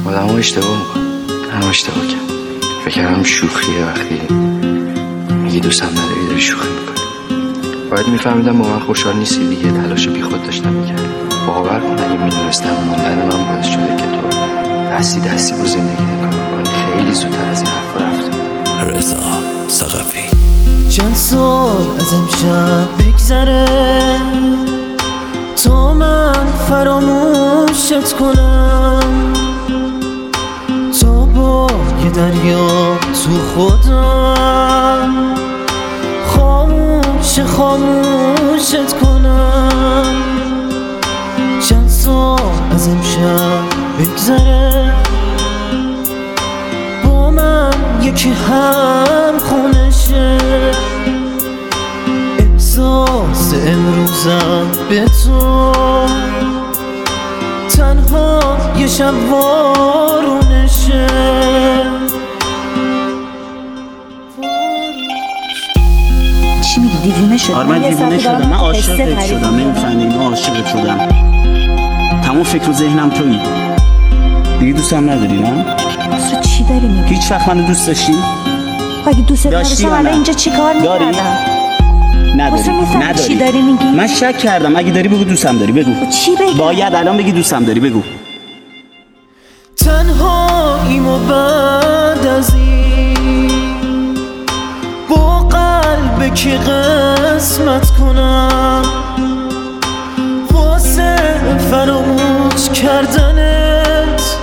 آدم ها اشتباه میکنم. هم اشتباه کردم. فکر کردم شوخیه وقتی میگی دوستم نداری داری شوخی میکنی. باید میفهمیدم با من خوشحال نیستی دیگه. تلاش بی خود داشتم میکردم. باور کن اگه میدونستم موندن من باعث شده که تو دستی با زندگی نگاه کنی خیلی زودتر از این حرف رفتم. رضا ثقفی. چند سال از امشب بگذره تا من فراموشت کنم، تا با یه دریا تو خودم خاموشت کنم. چند سال از امشب بگذره با من یکی هم خونشه، احساس امروزم به تو تنها یه شب وارونشه. چی میگی دیوونه شدم؟ آره من دیوونه شدم، من عاشقت شدم، نمیفهمی من عاشقت شدم. تمام فکر و ذهنم تویی دیگه. دوستم نداری نه؟ تو چی داری میگی؟ هیچ وقت منو دوست داشتی؟ اگه دوست داشتم الان اینجا چی کار میکردم؟ نداری. چی داری میگی؟ من شک کردم. اگه داری بگو دوستم داری، بگو. چی بگم؟ باید الان بگی دوستم داری، بگو. تنهاییم و بعد از این با قلب کی قسمت کنم، واسه فراموش کردنت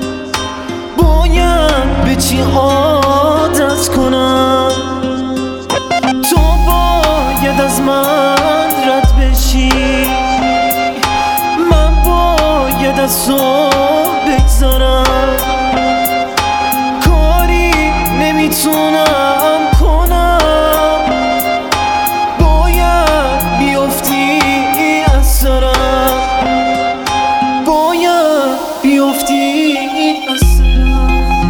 باید به چی عادت کنم. تو باید از من رد بشی، من باید از تو بگذارم. کاری نمیتونم کنم، باید بیفتی از سرم، باید بیفتی از سرم.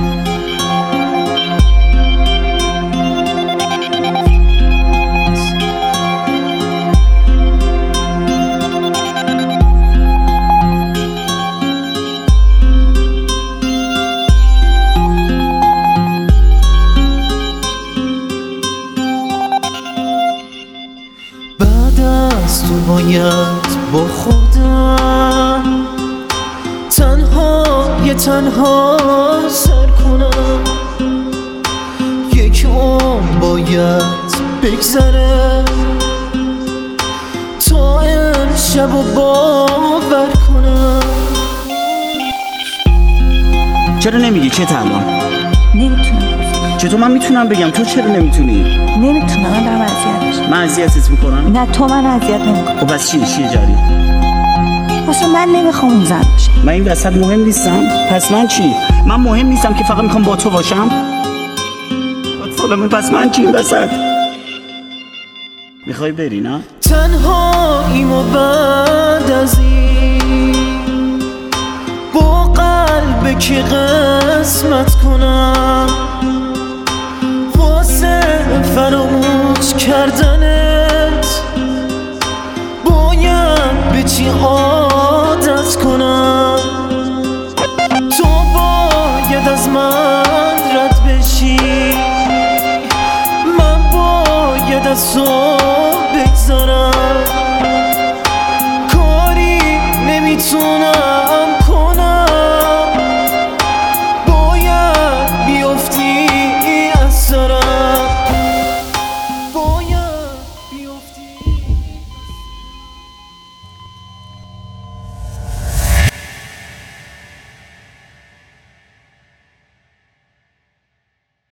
از تو باید با خودم تنها سر کنم. یک عمر باید بگذره تا امشب و باور کنم. چرا نمیگی چه الان؟ نمیتونم. چطور من میتونم بگم؟ تو چرا نمیتونی؟ نمیتونم، من دارم اذیت میشم. من اذیتت میکنم؟ نه تو من اذیت نمیکنم. خب پس چیه جاری؟ واسه من نمیخوام اون زن باشه. من این وسط مهم نیستم؟ پس من چی؟ من مهم نیستم که فقط میخوام با تو باشم؟ پس من چی این وسط؟ میخوای بری نه؟ تنهاییم و بعد از این با قلب کی قسمت کنم، واسه فراموش کردنت باید به چی